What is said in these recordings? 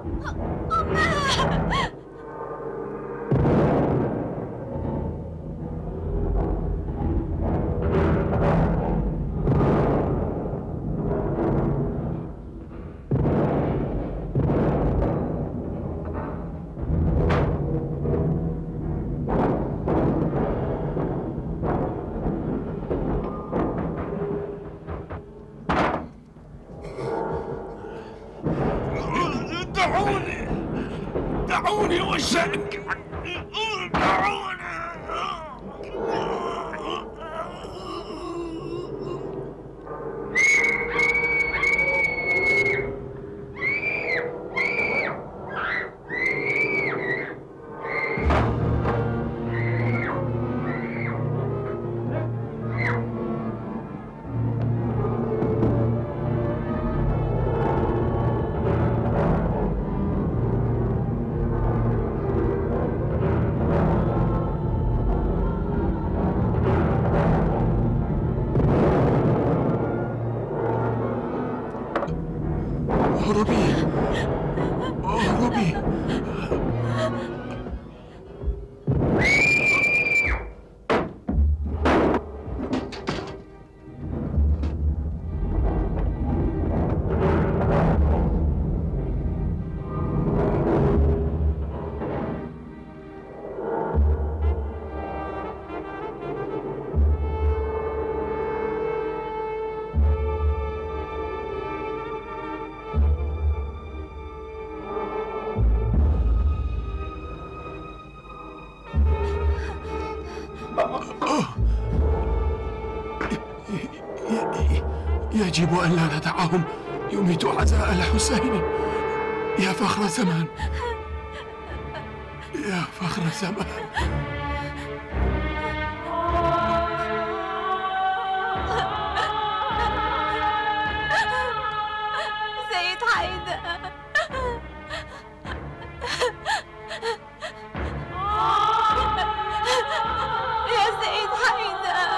دعوني وشأنك، دعوني. اهربي، اهربي. يجب أن لا ندعهم يميتوا عزاء الحسين. يا فخر الزمان، يا فخر الزمان. سيد حيدر، يا سيد حيدر.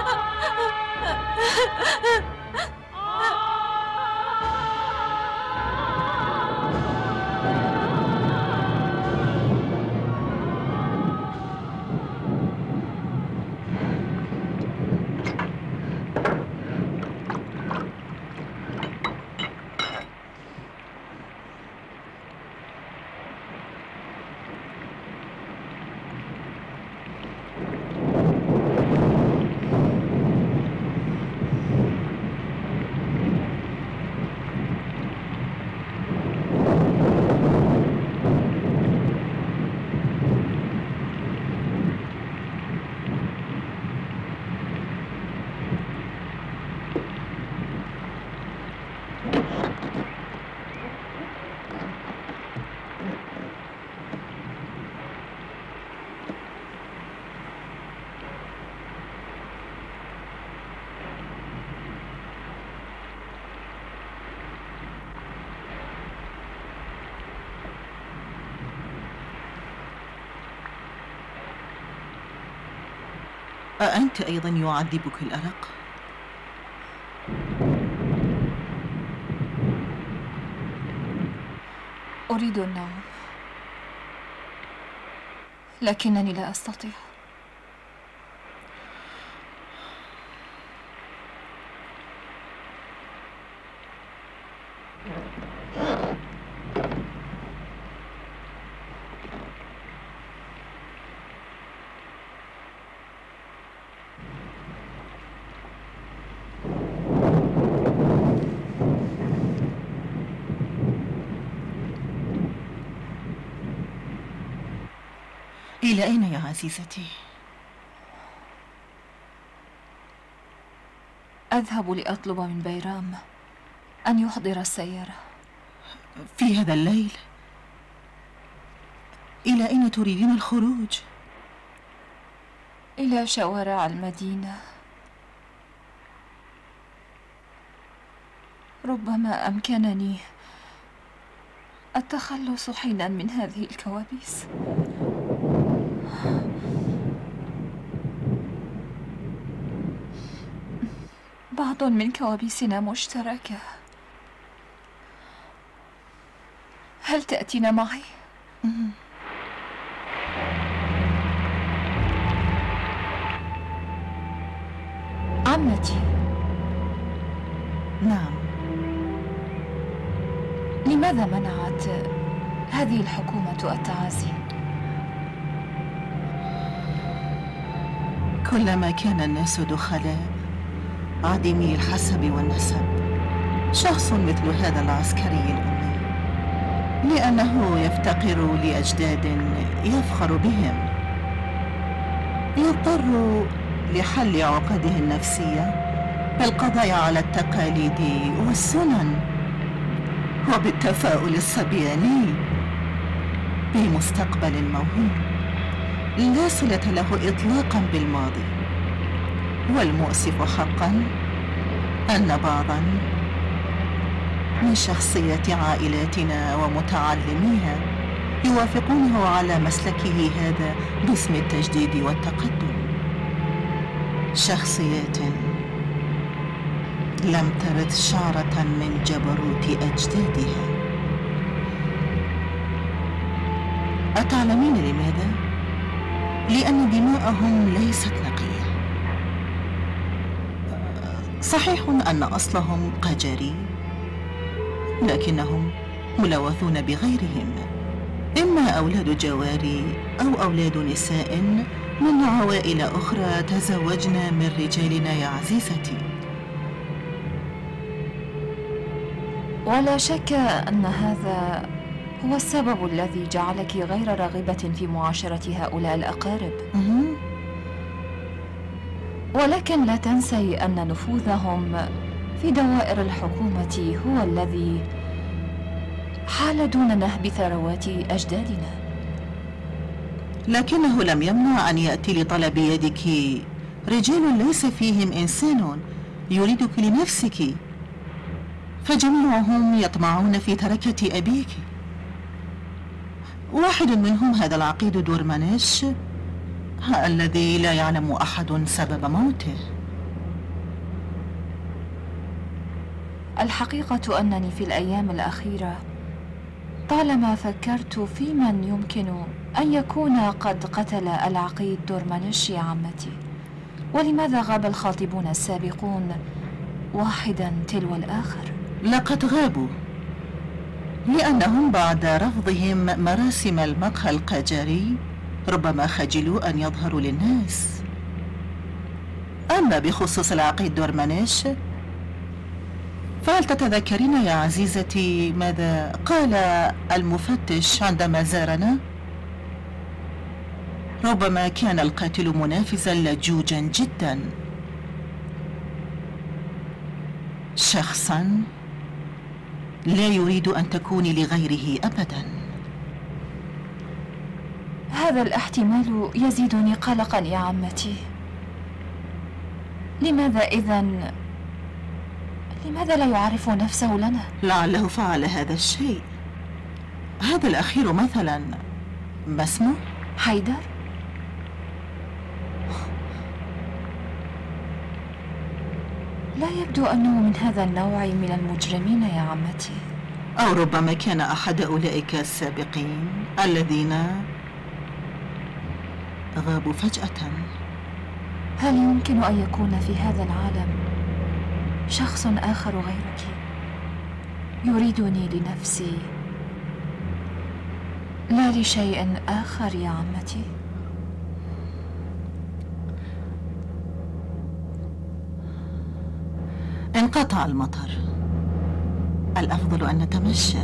أأنت أيضا يعذبك الأرق؟ أريد النوم، لكنني لا أستطيع. إلى أين يا عزيزتي؟ أذهب لأطلب من بيرام أن يحضر السيارة. في هذا الليل؟ إلى أين تريدين الخروج؟ إلى شوارع المدينة، ربما أمكنني التخلص حينا من هذه الكوابيس. بعض من كوابيسنا مشتركة. هل تأتين معي؟ عمتي. نعم. لماذا منعت هذه الحكومة التعازي؟ كلما كان الناس دخلاء عديمي الحسب والنسب، شخص مثل هذا العسكري الأمي لأنه يفتقر لأجداد يفخر بهم، يضطر لحل عقده النفسية بالقضاء على التقاليد والسنن وبالتفاؤل الصبياني بمستقبل موهوم لا صلة له إطلاقا بالماضي. والمؤسف حقا أن بعضا من شخصية عائلاتنا ومتعلميها يوافقونه على مسلكه هذا باسم التجديد والتقدم، شخصيات لم ترث شعرة من جبروت أجدادها. أتعلمين لماذا؟ لأن دماءهم ليست نقية. صحيح أن أصلهم قجري، لكنهم ملوثون بغيرهم، إما أولاد جواري أو أولاد نساء من عوائل أخرى تزوجن من رجالنا يا عزيزتي. ولا شك أن هذا هو السبب الذي جعلك غير راغبة في معاشرة هؤلاء الأقارب. ولكن لا تنسي أن نفوذهم في دوائر الحكومة هو الذي حال دون نهب ثروات أجدادنا. لكنه لم يمنع أن يأتي لطلب يدك رجال ليس فيهم إنسان يريدك لنفسك، فجميعهم يطمعون في تركة أبيك. واحد منهم هذا العقيد دورمانيش الذي لا يعلم أحد سبب موته. الحقيقة أنني في الأيام الأخيرة طالما فكرت في من يمكن أن يكون قد قتل العقيد دورمانيش يا عمتي. ولماذا غاب الخاطبون السابقون واحدا تلو الآخر؟ لقد غابوا لأنهم بعد رفضهم مراسم المقهى القجري ربما خجلوا أن يظهروا للناس. أما بخصوص العقيد دورمانيش فهل تتذكرين يا عزيزتي ماذا قال المفتش عندما زارنا؟ ربما كان القاتل منافذا لجوجا جدا، شخصا لا يريد أن تكوني لغيره أبدا. هذا الاحتمال يزيدني قلقا يا عمتي. لماذا لا يعرف نفسه لنا؟ لعله فعل هذا الشيء. هذا الأخير مثلا ما اسمه؟ حيدر؟ لا يبدو أنه من هذا النوع من المجرمين يا عمتي. أو ربما كان أحد أولئك السابقين الذين غابوا فجأة. هل يمكن أن يكون في هذا العالم شخص آخر غيرك يريدني لنفسي لا لشيء آخر يا عمتي؟ انقطع المطر، الأفضل أن نتمشى.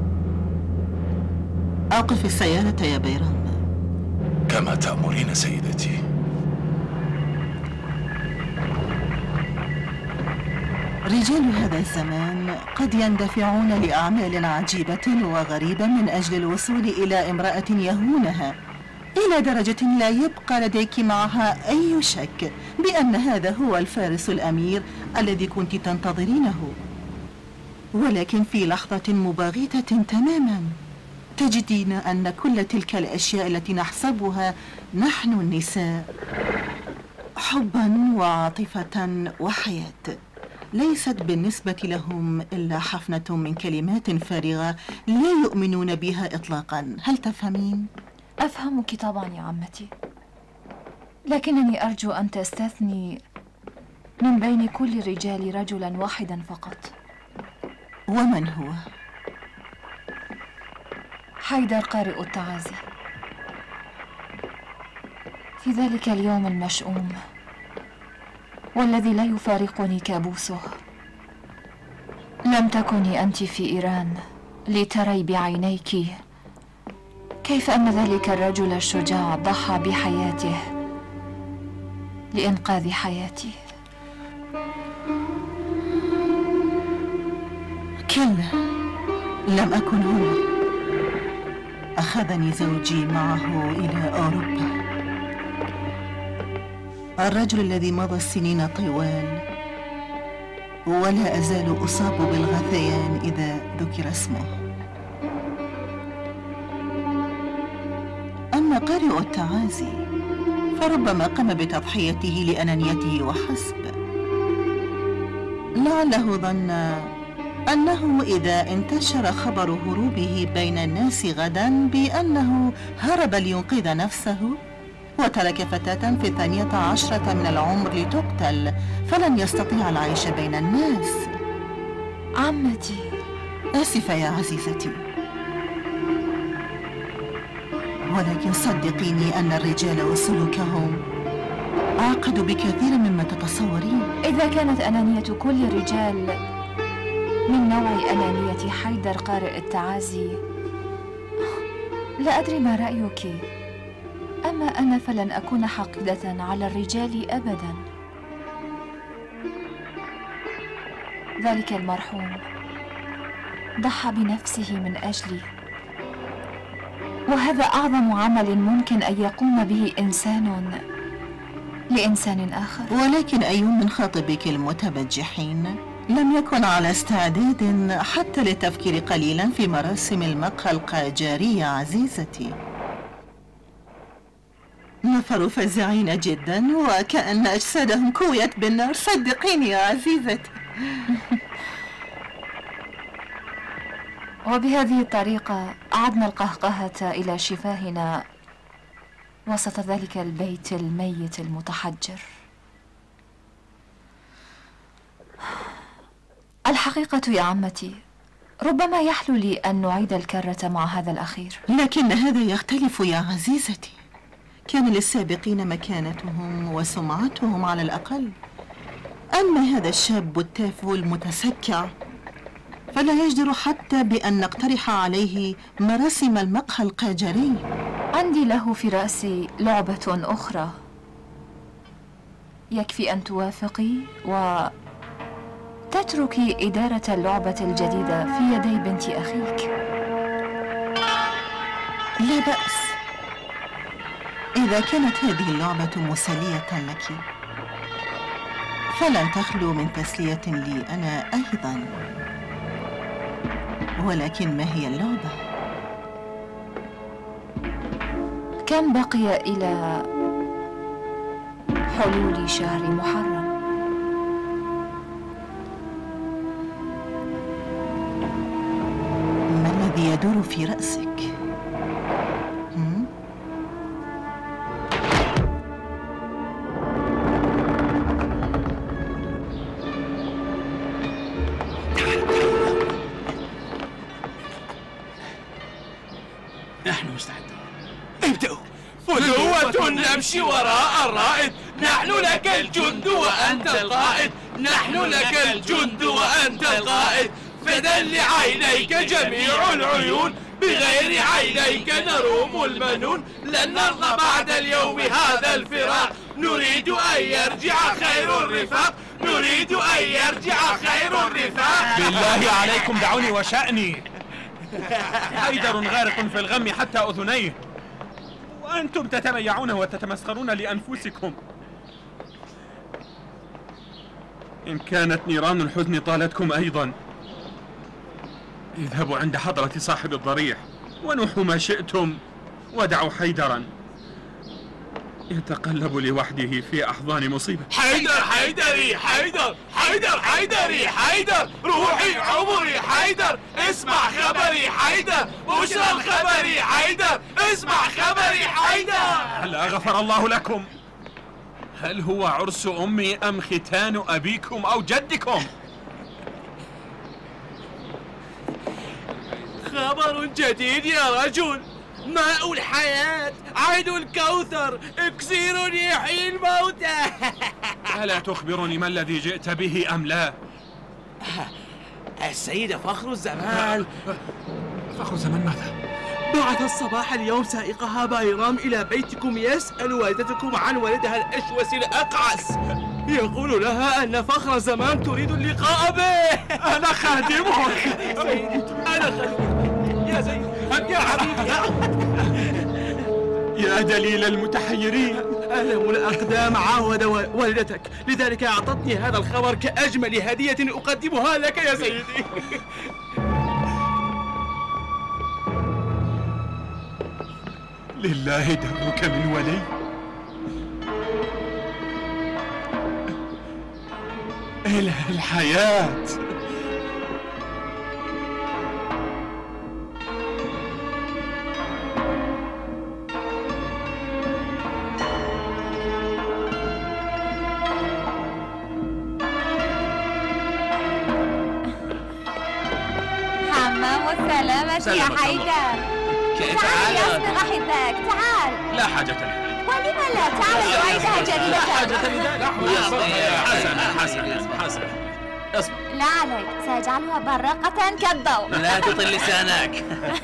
أوقف السيارة يا بيرام. كما تأمرين سيدتي. رجال هذا الزمان قد يندفعون لأعمال عجيبة وغريبة من أجل الوصول إلى امرأة يهونها، إلى درجة لا يبقى لديك معها أي شك بأن هذا هو الفارس الأمير الذي كنت تنتظرينه. ولكن في لحظة مباغتة تماما تجدين أن كل تلك الأشياء التي نحسبها نحن النساء حبا وعاطفة وحياة ليست بالنسبة لهم إلا حفنة من كلمات فارغة لا يؤمنون بها إطلاقا. هل تفهمين؟ أفهمك طبعا يا عمتي، لكنني أرجو أن تستثني من بين كل الرجال رجلا واحدا فقط. ومن هو؟ حيدر قارئ التعازي. في ذلك اليوم المشؤوم والذي لا يفارقني كابوسه، لم تكوني أنت في إيران لتري بعينيك كيف أن ذلك الرجل الشجاع ضحى بحياته لإنقاذ حياتي. كلا، لم أكن هنا. أخذني زوجي معه إلى أوروبا، الرجل الذي مضى السنين طوال ولا أزال أصاب بالغثيان إذا ذكر اسمه. أما قارئ التعازي فربما قام بتضحيته لأنانيته وحسب. لعله ظن أنه إذا انتشر خبر هروبه بين الناس غدا بأنه هرب لينقذ نفسه وترك فتاة في 12 من العمر لتقتل فلن يستطيع العيش بين الناس. عمتي، آسفة يا عزيزتي، ولكن صدقيني أن الرجال وسلوكهم أعقد بكثير مما تتصورين. إذا كانت أنانية كل الرجال من نوع أنانية حيدر قارئ التعازي، لا أدري ما رأيك، أما أنا فلن أكون حقيدة على الرجال أبدا. ذلك المرحوم ضحى بنفسه من أجلي، وهذا أعظم عمل ممكن أن يقوم به إنسان لإنسان آخر. ولكن أي من خاطبك المتبجحين لم يكن على استعداد حتى للتفكير قليلا في مراسم المقهى القاجارية عزيزتي. نفروا فزعين جدا وكأن أجسادهم كويت بالنار، صدقيني يا عزيزتي. وبهذه الطريقة أعدنا القهقهة إلى شفاهنا وسط ذلك البيت الميت المتحجر. الحقيقة يا عمتي، ربما يحلو لي أن نعيد الكرة مع هذا الأخير. لكن هذا يختلف يا عزيزتي، كان للسابقين مكانتهم وسمعتهم على الأقل، أما هذا الشاب التافه المتسكع فلا يجدر حتى بأن نقترح عليه مراسم المقهى القاجاري. عندي له في رأسي لعبة أخرى، يكفي أن توافقي وتتركي إدارة اللعبة الجديدة في يدي بنت أخيك. لا بأس، إذا كانت هذه اللعبة مسلية لك فلن تخلو من تسلية لي أنا أيضا. ولكن ما هي اللعبة؟ كم بقي إلى حلول شهر محرم؟ ما الذي يدور في رأسك؟ نحن مستعدون، ابدأوا. فلوة نمشي وراء الرائد، نحن لك الجند وأنت القائد، نحن لك الجند وأنت القائد، فدا لعينيك جميع العيون، بغير عينيك نروم المنون، لن نرضى بعد اليوم هذا الفراق، نريد أن يرجع خير الرفاق، نريد أن يرجع خير الرفاق. بالله عليكم دعوني وشأني. حيدر غارق في الغم حتى أذنيه، وأنتم تتميعون وتتمسخرون لأنفسكم. إن كانت نيران الحزن طالتكم أيضا، اذهبوا عند حضرة صاحب الضريح ونحوا ما شئتم ودعوا حيدرا. يتقلب لوحده في أحضان مصيبة. حيدر حيدري حيدر حيدر حيدري حيدر، روحي عمري حيدر، اسمع خبري حيدر، بشرى الخبري حيدر، اسمع خبري حيدر. لا غفر الله لكم. هل هو عرس أمي أم ختان أبيكم أو جدكم؟ خبر جديد يا رجل، ماء الحياة، عين الكوثر، اكسير يحيي الموتى. ألا تخبرني ما الذي جئت به أم لا؟ السيد فخر الزمان. فخر الزمان ماذا؟ بعث الصباح اليوم سائقها بايرام إلى بيتكم يسأل والدتكم عن ولدها الأشوس الأقعس، يقول لها أن فخر الزمان تريد اللقاء به. أنا خادمك. أنا خادمك يا سيدي يا حبيبي يا دليل المتحيرين. ألم الأقدام عاود والدتك، لذلك أعطتني هذا الخبر كأجمل هدية أقدمها لك يا سيدي. لله درك من ولي. إله الحياة. حمام والسلامة يا حيدر. تعال يا أصدق أحبك، تعال. لا حاجة لي. ولم لا؟ تعال نعيدها جديدة. لا حاجة لي. حسن اصبر. لا عليك، سأجعلها براقة كالضوء. لا تطل لسانك.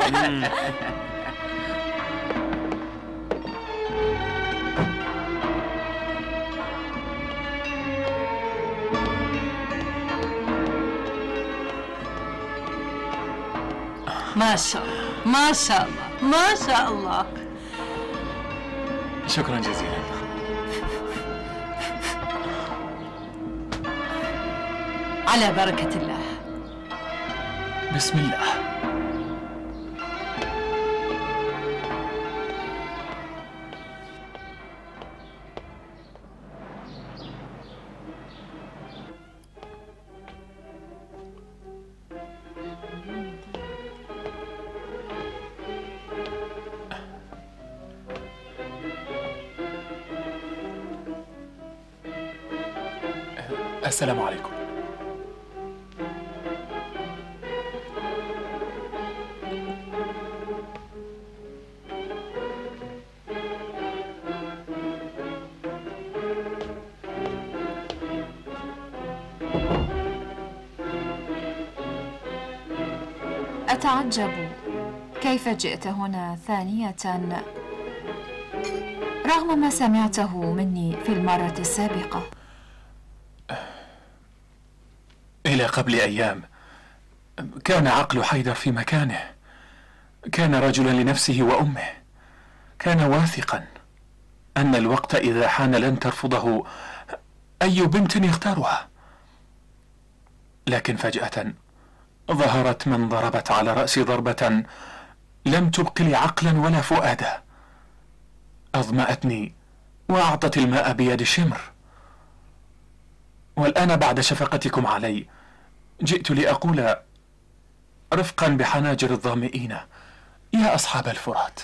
ما شاء الله ما شاء الله ما شاء الله. شكرا جزيلا. على بركة الله. بسم الله. السلام عليكم. أتعجب كيف جئت هنا ثانية رغم ما سمعته مني في المرة السابقة. إلى قبل أيام كان عقل حيدر في مكانه، كان رجلا لنفسه وأمه، كان واثقا أن الوقت إذا حان لن ترفضه أي بنت يختارها. لكن فجأة ظهرت من ضربت على رأسي ضربة لم تبق لي عقلا ولا فؤادا، أظمأتني وأعطت الماء بيد شمر. والآن بعد شفقتكم علي جئت لأقول رفقا بحناجر الظامئين يا أصحاب الفرات.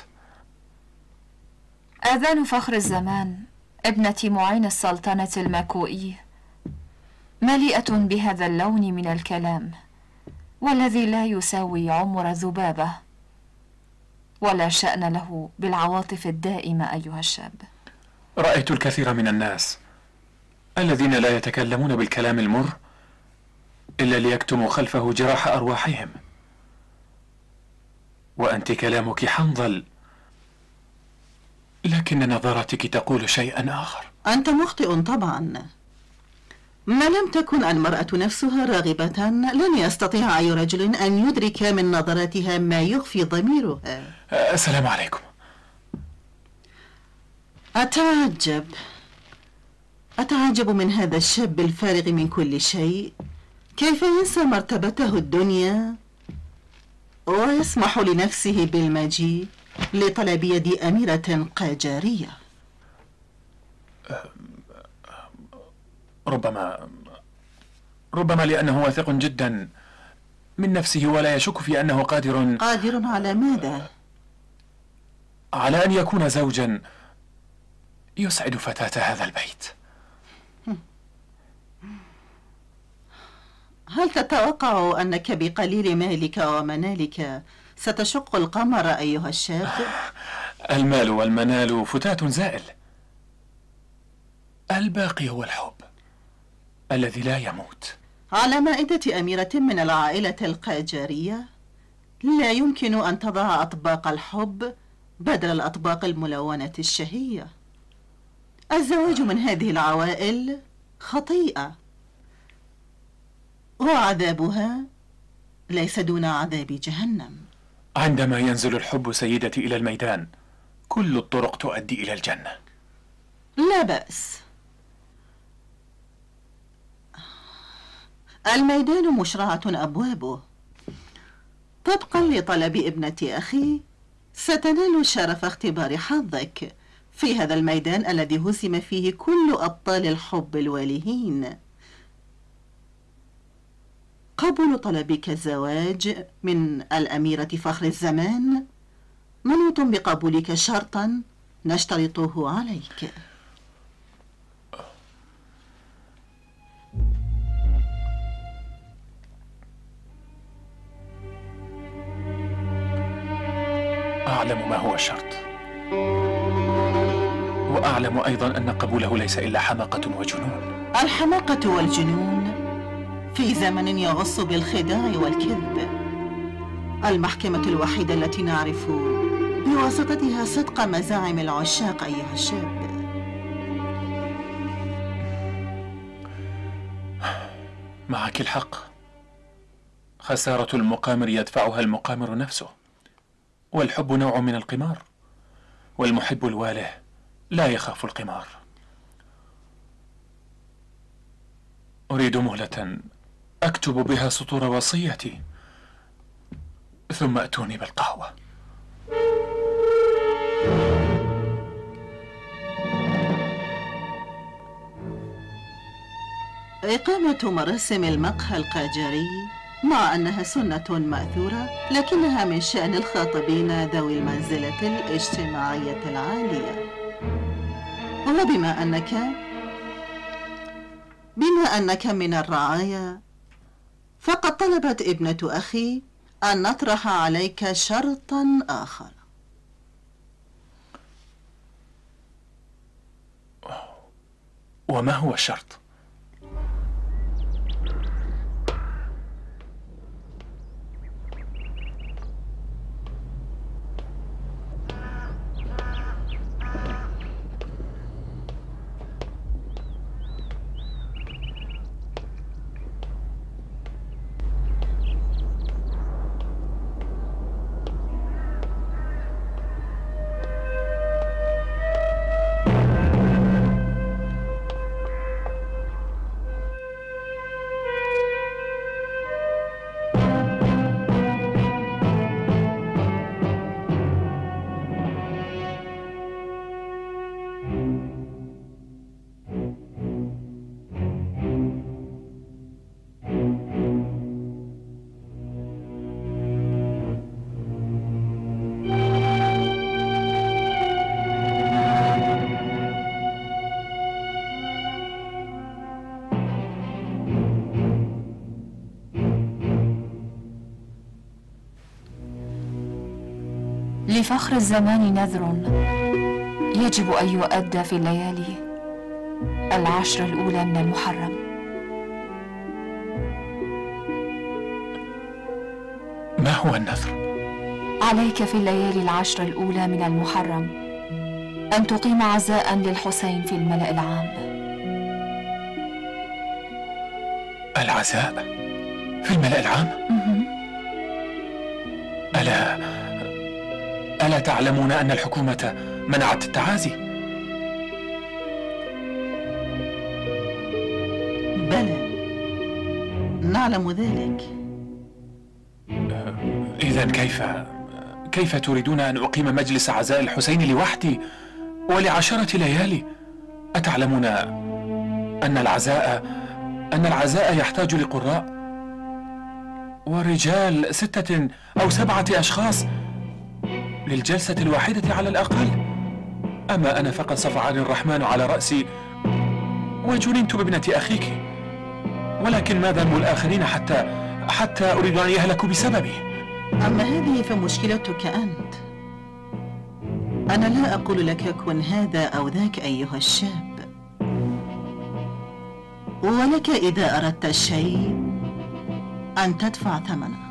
آذان فخر الزمان ابنة معين السلطنة المكوئي مليئة بهذا اللون من الكلام، والذي لا يساوي عمر ذبابة ولا شأن له بالعواطف الدائمة أيها الشاب. رأيت الكثير من الناس الذين لا يتكلمون بالكلام المر إلا ليكتموا خلفه جراح أرواحهم، وأنت كلامك حنظل، لكن نظرتك تقول شيئا آخر. أنت مخطئ طبعا. ما لم تكن المرأة نفسها راغبة لن يستطيع أي رجل أن يدرك من نظراتها ما يخفي ضميرها. السلام عليكم. أتعجب من هذا الشاب الفارغ من كل شيء، كيف ينسى مرتبته الدنيا ويسمح لنفسه بالمجيء لطلب يد أميرة قاجارية. ربما لأنه واثق جدا من نفسه ولا يشك في أنه قادر على ماذا؟ على أن يكون زوجا يسعد فتاة هذا البيت. هل تتوقع أنك بقليل مالك ومنالك ستشق القمر أيها الشاب؟ المال والمنال فتاة زائل، الباقي هو الحب الذي لا يموت. على مائدة أميرة من العائلة القاجارية لا يمكن أن تضع أطباق الحب بدل الأطباق الملونة الشهية. الزواج من هذه العوائل خطيئة، وعذابها ليس دون عذاب جهنم. عندما ينزل الحب سيدتي إلى الميدان كل الطرق تؤدي إلى الجنة. لا بأس، الميدان مشرعة أبوابه. طبقا لطلب ابنة أخي ستنال شرف اختبار حظك في هذا الميدان الذي هزم فيه كل أبطال الحب الوالهين. قبول طلبك الزواج من الأميرة فخر الزمان منوط بقبولك شرطا نشترطه عليك. أعلم ما هو الشرط، وأعلم أيضا أن قبوله ليس إلا حماقة وجنون. الحماقة والجنون في زمن يغص بالخداع والكذب المحكمة الوحيدة التي نعرف بواسطتها صدق مزاعم العشاق أيها الشاب. معك الحق، خسارة المقامر يدفعها المقامر نفسه، والحب نوع من القمار، والمحب الواله لا يخاف القمار. أريد مهلة أكتب بها سطور وصيتي، ثم أتوني بالقهوة. إقامة مراسم المقهى القاجاري مع أنها سنة مأثورة لكنها من شأن الخاطبين ذوي المنزلة الاجتماعية العالية. وبما أنك من الرعايا فقد طلبت ابنة أخي أن نطرح عليك شرطا آخر. وما هو الشرط؟ لفخر الزمان نذر يجب أن يؤدى في الليالي 10 الأولى من المحرم. ما هو النذر؟ عليك في الليالي 10 الأولى من المحرم أن تقيم عزاء للحسين في الملأ العام. العزاء في الملأ العام؟ ألا تعلمون أن الحكومة منعت التعازي؟ بلى، نعلم ذلك. إذن كيف تريدون أن أقيم مجلس عزاء الحسين لوحدي ول10 ليالي أتعلمون أن العزاء يحتاج لقراء، ورجال 6 أو 7 أشخاص للجلسة الواحدة على الأقل. أما أنا فقد صفعني الرحمن على رأسي وجننت بابنة أخيك، ولكن ما ذنب الآخرين حتى أريد أن يهلكوا بسببي؟ أما هذه فمشكلتك أنت. أنا لا أقول لك كن هذا أو ذاك أيها الشاب، ولك إذا أردت الشيء أن تدفع ثمنه.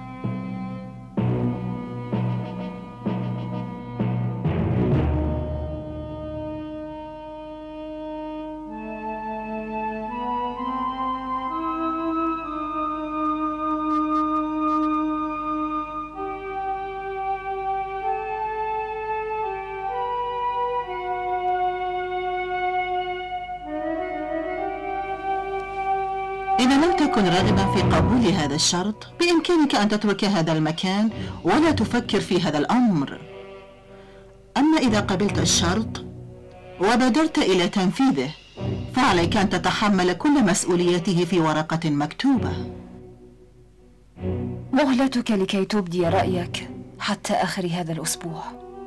إذا لم تكن راغبا في قبول هذا الشرط، بإمكانك أن تترك هذا المكان ولا تفكر في هذا الأمر. أما إذا قبلت الشرط وبادرت إلى تنفيذه، فعليك أن تتحمل كل مسؤوليته في ورقة مكتوبة. مهلتك لكي تبدي رأيك حتى آخر هذا الأسبوع.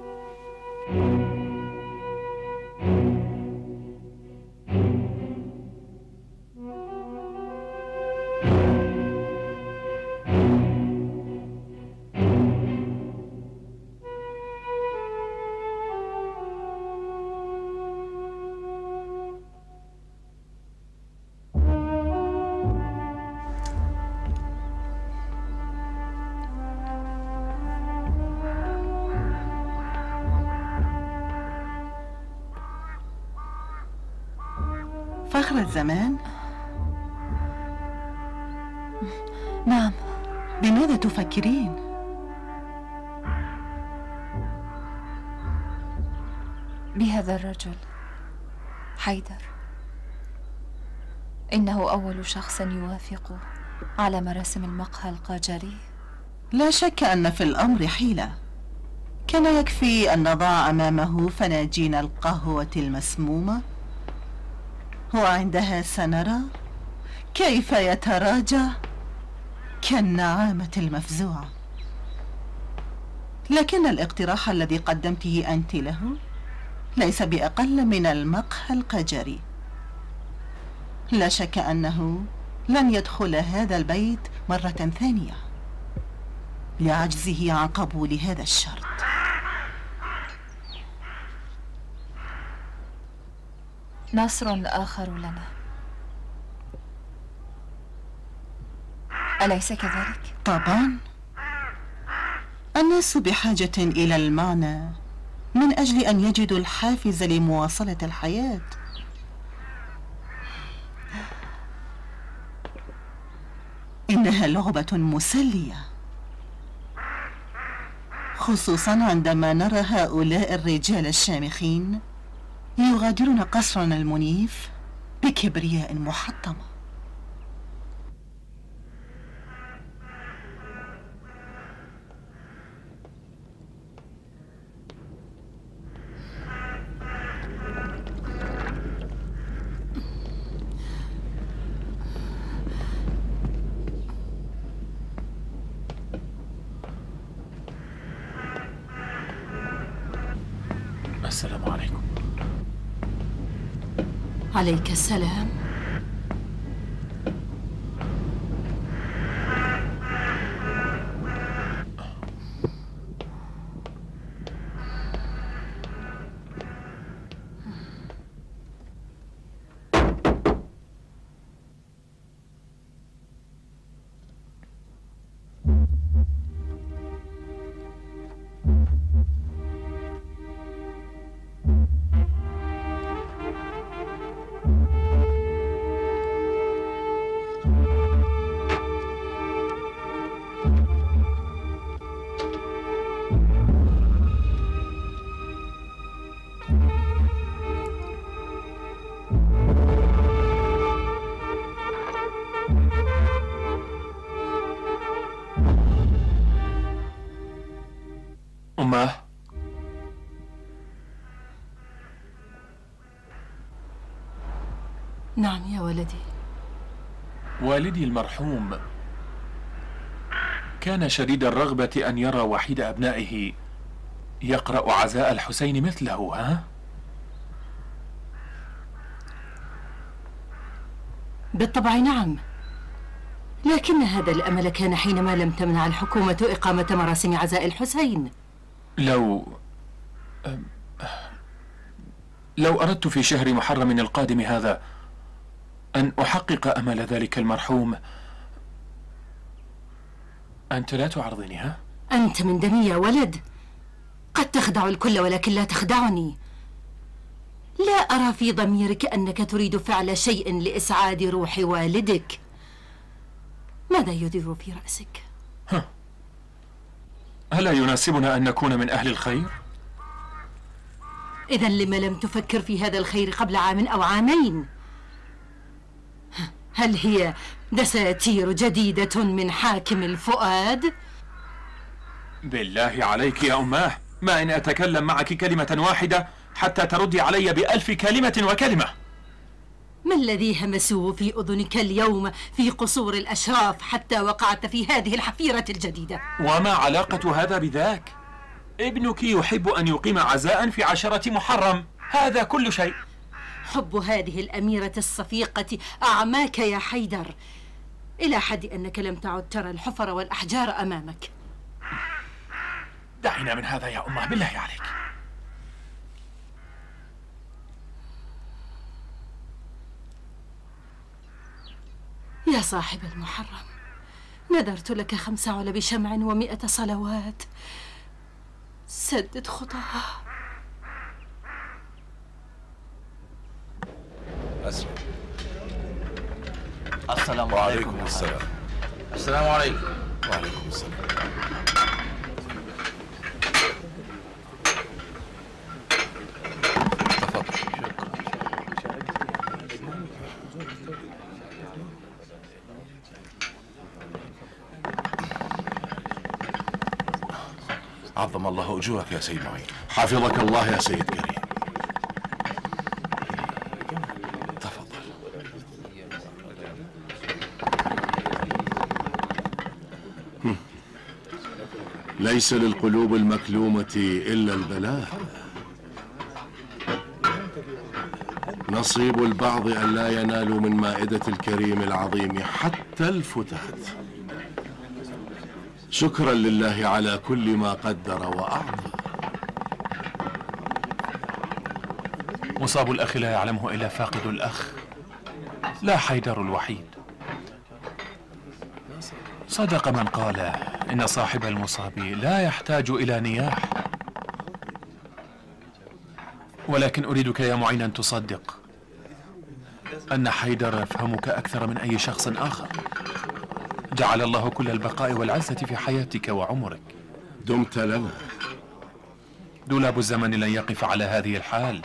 فخر الزمان؟ نعم. بماذا تفكرين؟ بهذا الرجل حيدر. إنه أول شخص يوافق على مراسم المقهى القاجري. لا شك أن في الأمر حيلة. كان يكفي أن نضع أمامه فناجين القهوة المسمومة، وعندها سنرى كيف يتراجع كالنعامة المفزوعة. لكن الاقتراح الذي قدمته أنت له ليس بأقل من المقهى القاجري. لا شك أنه لن يدخل هذا البيت مرة ثانية لعجزه عن قبول هذا الشرط. نصر آخر لنا، أليس كذلك؟ طبعا. الناس بحاجة إلى المعنى من أجل أن يجدوا الحافز لمواصلة الحياة. إنها لعبة مسلية، خصوصا عندما نرى هؤلاء الرجال الشامخين يغادرون قصرنا المنيف بكبرياء محطمة. السلام عليكم. عليك السلام. نعم يا ولدي. والدي المرحوم كان شديد الرغبة أن يرى وحيد أبنائه يقرأ عزاء الحسين مثله. ها؟ بالطبع نعم، لكن هذا الأمل كان حينما لم تمنع الحكومة إقامة مراسم عزاء الحسين. لو أردت في شهر محرم القادم هذا أن أحقق أمل ذلك المرحوم، أنت لا تعرضني. ها؟ أنت من دمي يا ولد، قد تخدع الكل ولكن لا تخدعني. لا أرى في ضميرك أنك تريد فعل شيء لإسعاد روح والدك. ماذا يدور في رأسك؟ ألا يناسبنا أن نكون من أهل الخير؟ إذن لما لم تفكر في هذا الخير قبل عام أو عامين؟ هل هي دساتير جديدة من حاكم الفؤاد؟ بالله عليك يا أماه، ما إن أتكلم معك كلمة واحدة حتى تردي علي ب1000 كلمة وكلمة. ما الذي همسوه في أذنك اليوم في قصور الأشراف حتى وقعت في هذه الحفيرة الجديدة؟ وما علاقة هذا بذاك؟ ابنك يحب أن يقيم عزاء في 10 محرم، هذا كل شيء. حب هذه الأميرة الصفيقة أعماك يا حيدر، إلى حد أنك لم تعد ترى الحفر والأحجار أمامك. دعنا من هذا يا أمه بالله عليك. يا صاحب المحرم، نذرت لك 5 علب شمع و100 صلوات. سدد خطاها. السلام وعليكم السلام. السلام عليكم. وعليكم السلام. عظم الله أجورك يا سيد معين. حفظك الله يا سيد كريم. تفضل. ليس للقلوب المكلومة إلا البلاء. نصيب البعض أن لا ينالوا من مائدة الكريم العظيم حتى الفتات. شكرا لله على كل ما قدر وأعطى. مصاب الأخ لا يعلمه إلا فاقد الأخ، لا حيدر الوحيد. صدق من قال إن صاحب المصاب لا يحتاج إلى نياح. ولكن أريدك يا معين أن تصدق أن حيدر يفهمك أكثر من أي شخص آخر. جعل الله كل البقاء والعزة في حياتك وعمرك. دمت لنا. دولاب الزمن لن يقف على هذه الحال،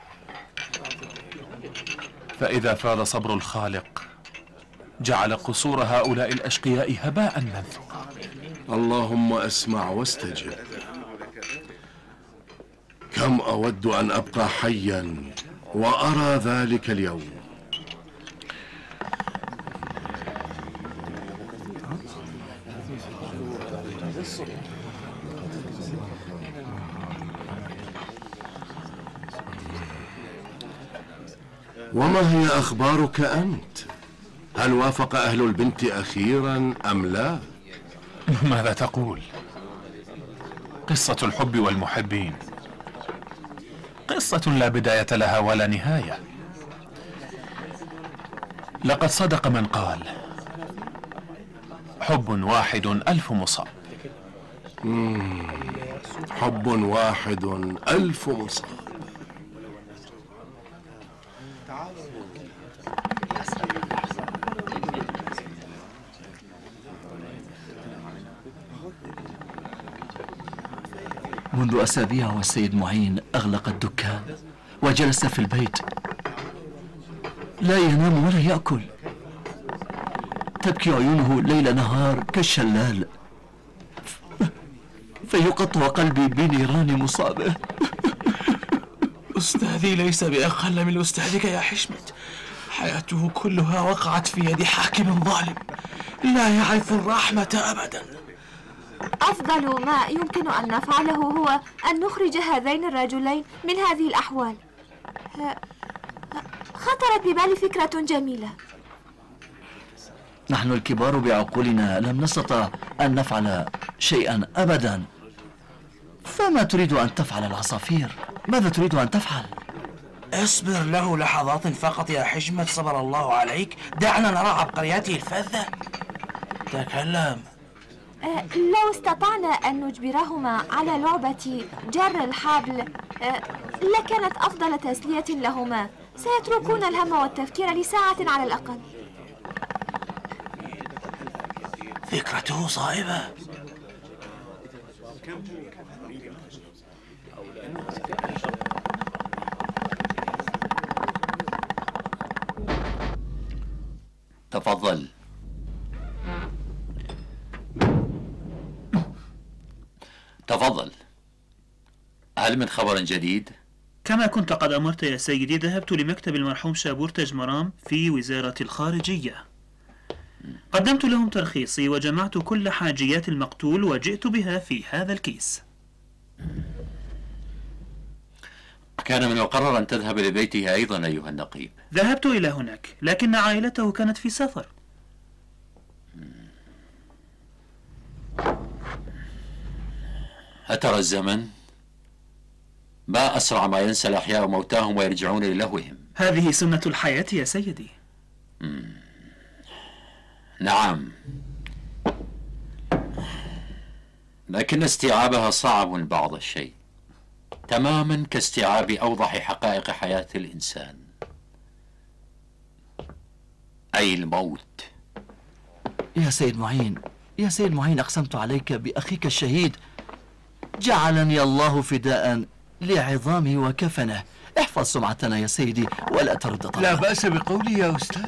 فإذا فاض صبر الخالق جعل قصور هؤلاء الأشقياء هباء منثورا. اللهم اسمع واستجب. كم أود أن أبقى حيا وأرى ذلك اليوم. وما هي أخبارك أنت؟ هل وافق أهل البنت أخيرا أم لا؟ ماذا تقول؟ قصة الحب والمحبين قصة لا بداية لها ولا نهاية. لقد صدق من قال حب واحد 1000 مصاب. حب واحد 1000 مصاب. منذ أسابيع والسيد معين أغلق الدكان وجلس في البيت، لا ينام ولا يأكل، تبكي عيونه ليل نهار كالشلال، فيقطع قلبي بنيران مصابه. أستاذي ليس بأقل من أستاذك يا حشمت، حياته كلها وقعت في يد حاكم ظالم لا يعرف الرحمة أبدا. أفضل ما يمكن أن نفعله هو أن نخرج هذين الرجلين من هذه الأحوال. خطرت ببالي فكرة جميلة. نحن الكبار بعقولنا لم نستطع أن نفعل شيئا أبدا، فما تريد أن تفعل العصافير؟ ماذا تريد أن تفعل؟ اصبر له لحظات فقط يا حشمت، صبر الله عليك. دعنا نرى عبقرياته الفذة. تكلم. لو استطعنا أن نجبرهما على لعبة جر الحبل لكانت أفضل تسلية لهما. سيتركون الهم والتفكير لساعة على الأقل. فكرته صائبة. تفضل. تفضل. هل من خبر جديد؟ كما كنت قد أمرت يا سيدي، ذهبت لمكتب المرحوم شابور تجمرام في وزارة الخارجية. قدمت لهم ترخيصي وجمعت كل حاجيات المقتول وجئت بها في هذا الكيس. كان من المقرر أن تذهب لبيته أيضا أيها النقيب. ذهبت إلى هناك لكن عائلته كانت في سفر. أترى الزمن؟ ما أسرع ما ينسى الأحياء موتاهم ويرجعون للهوهم. هذه سنة الحياة يا سيدي. نعم، لكن استيعابها صعب بعض الشيء، تماما كاستيعاب أوضح حقائق حياة الإنسان، أي الموت. يا سيد معين، يا سيد معين، أقسمت عليك بأخيك الشهيد، جعلني الله فداء لعظامه وكفنه. احفظ سمعتنا يا سيدي ولا ترد طلبه. لا بأس بقولي يا أستاذ.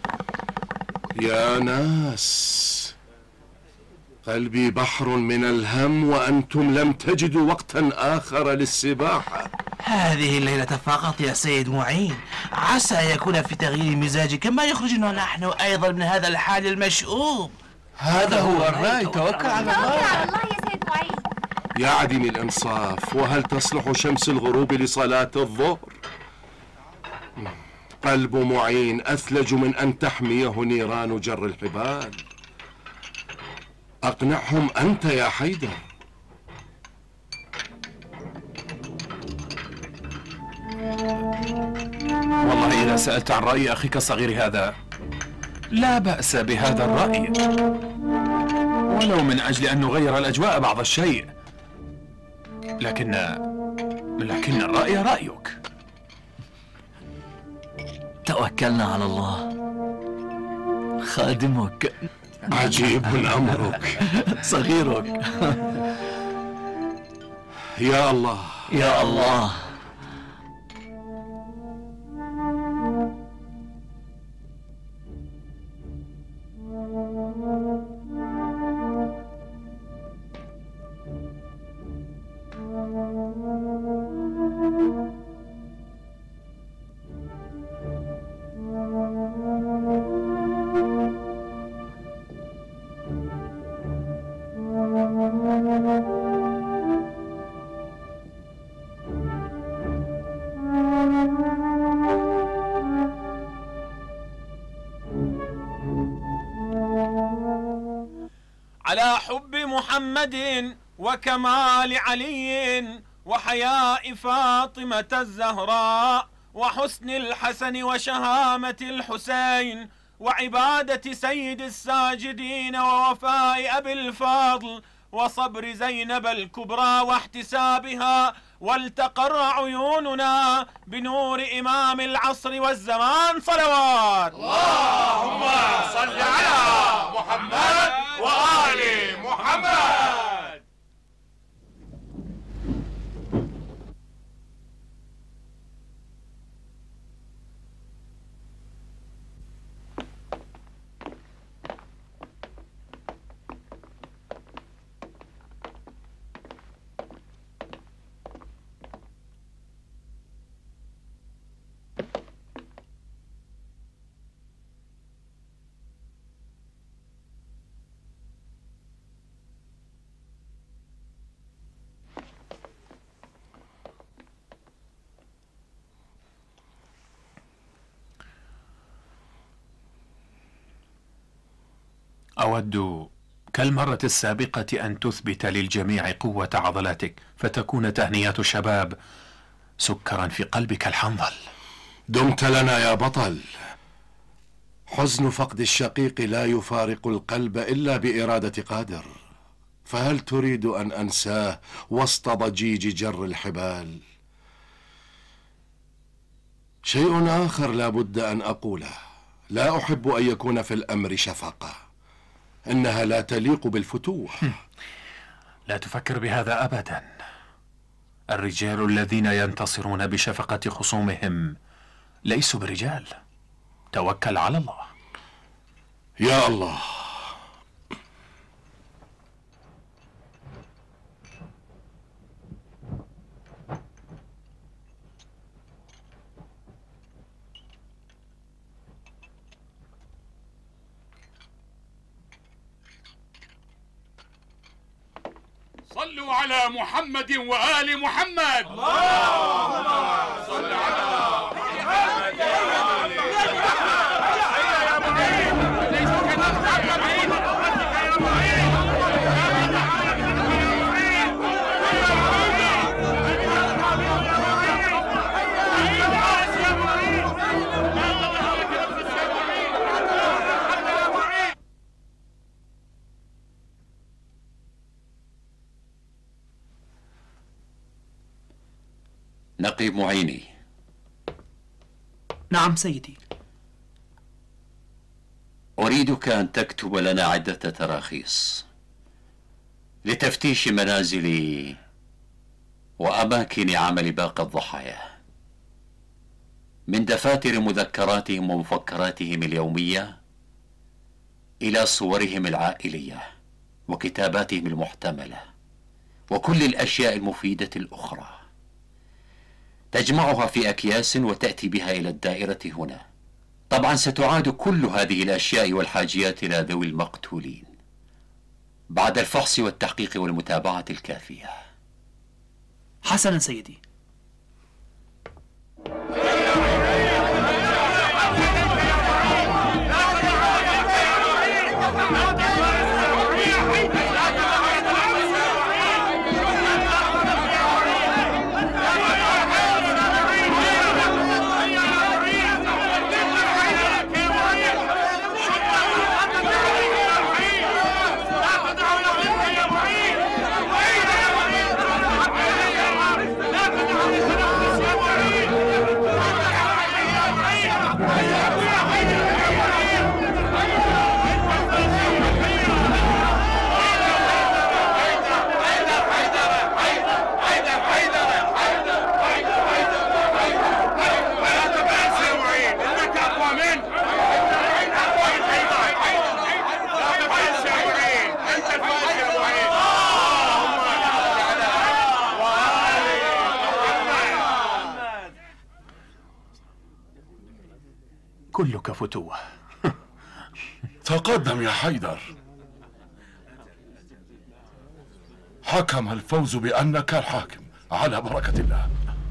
يا ناس، قلبي بحر من الهم وأنتم لم تجدوا وقتا آخر للسباحة. هذه الليلة فقط يا سيد معين، عسى يكون في تغيير مزاجك ما يخرجنا نحن أيضا من هذا الحال المشؤوم. هذا هو الرأي، توكل على الله. توكل على الله يا سيد معين. يا عديم الإنصاف، وهل تصلح شمس الغروب لصلاة الظهر؟ قلب معين أثلج من أن تحميه نيران جر الحبال. أقنعهم أنت يا حيدر. والله إذا سألت عن رأي أخيك الصغير هذا لا بأس بهذا الرأي، ولو من أجل أن نغير الأجواء بعض الشيء، لكن الرأي رأيك. توكلنا على الله، خادمك. عجيب أمرك. صغيرك. يا الله يا الله. على حب محمد وكمال علي وحياء فاطمة الزهراء وحسن الحسن وشهامة الحسين وعبادة سيد الساجدين ووفاء أبي الفاضل وصبر زينب الكبرى واحتسابها، والتقر عيوننا بنور إمام العصر والزمان صلوات. اللهم صل على محمد وآل محمد. أود كالمرة السابقة أن تثبت للجميع قوة عضلاتك، فتكون تهنئة شباب سكرا في قلبك الحنظل. دمت لنا يا بطل. حزن فقد الشقيق لا يفارق القلب إلا بإرادة قادر، فهل تريد أن أنساه وسط ضجيج جر الحبال؟ شيء آخر لا بد أن أقوله، لا أحب أن يكون في الأمر شفقة، إنها لا تليق بالفتوة. لا تفكر بهذا أبدا. الرجال الذين ينتصرون بشفقة خصومهم ليسوا برجال. توكل على الله. يا الله. صلوا على محمد وآل محمد. اللهم صل على محمد. نقيب معيني. نعم سيدي. أريدك أن تكتب لنا عدة تراخيص لتفتيش منازل وأماكن عمل باقي الضحايا، من دفاتر مذكراتهم ومفكراتهم اليومية إلى صورهم العائلية وكتاباتهم المحتملة وكل الأشياء المفيدة الأخرى. تجمعها في أكياس وتأتي بها إلى الدائرة هنا. طبعا ستعاد كل هذه الأشياء والحاجيات إلى ذوي المقتولين بعد الفحص والتحقيق والمتابعة الكافية. حسنا سيدي. كلك فتوة. تقدم يا حيدر. حكم الفوز بأنك الحاكم، على بركة الله.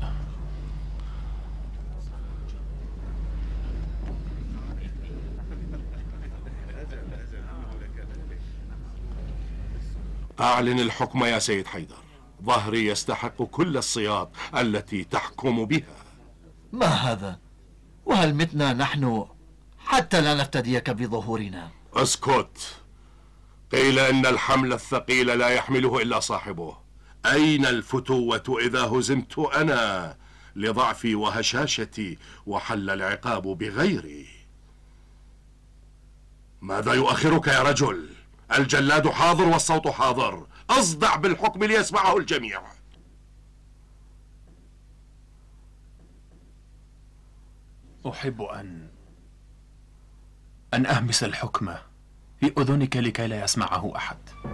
أعلن الحكم يا سيد حيدر. ظهري يستحق كل الصياط التي تحكم بها. ما هذا؟ وهل متنا نحن حتى لا نفتديك بظهورنا؟ اسكت. قيل إن الحمل الثقيل لا يحمله إلا صاحبه. أين الفتوة إذا هزمت أنا لضعفي وهشاشتي وحل العقاب بغيري؟ ماذا يؤخرك يا رجل؟ الجلاد حاضر والصوت حاضر. أصدع بالحكم ليسمعه الجميع. أحب أن أهمس الحكم في أذنك لكي لا يسمعه أحد.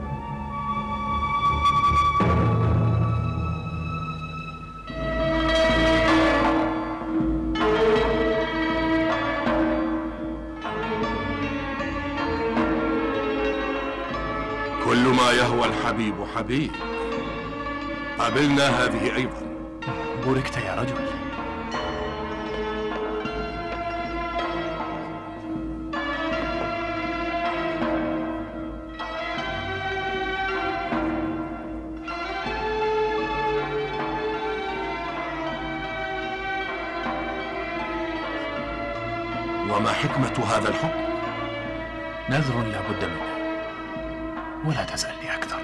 كل ما يهوى الحبيب حبيب. قبلنا هذه أيضا. بوركت يا رجل. وما حكمة هذا الحكم؟ نذر لا بد منه، ولا تسألني أكثر.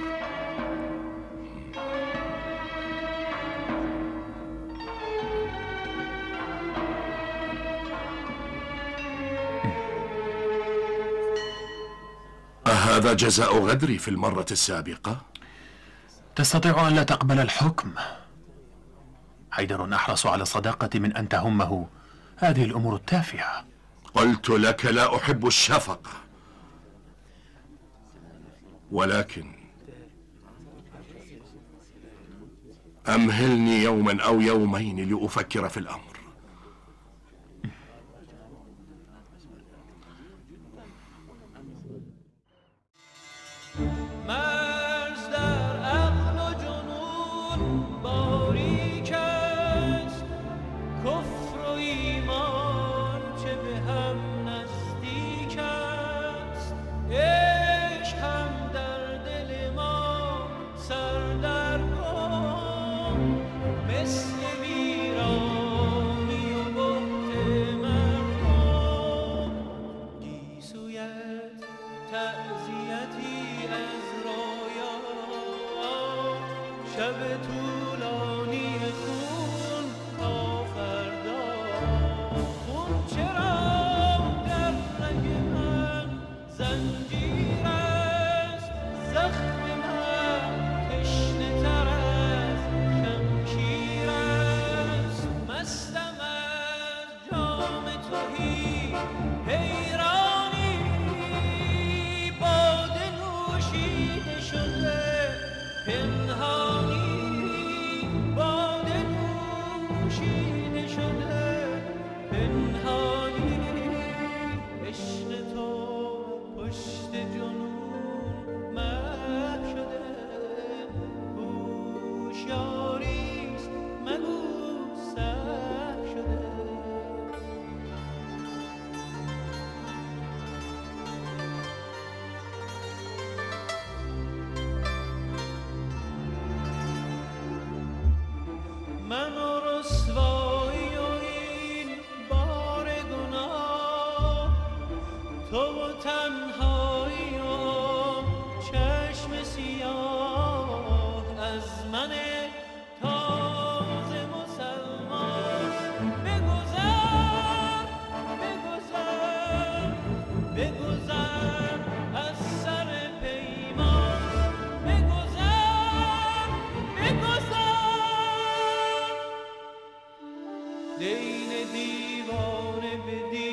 أهذا جزاء غدري في المرة السابقة؟ تستطيع أن لا تقبل الحكم. حيدر أحرص على الصداقة من أن تهمه هذه الأمور التافهة. قلت لك لا أحب الشفقة، ولكن أمهلني يوما أو يومين لأفكر في الأمر. دین دیوانه به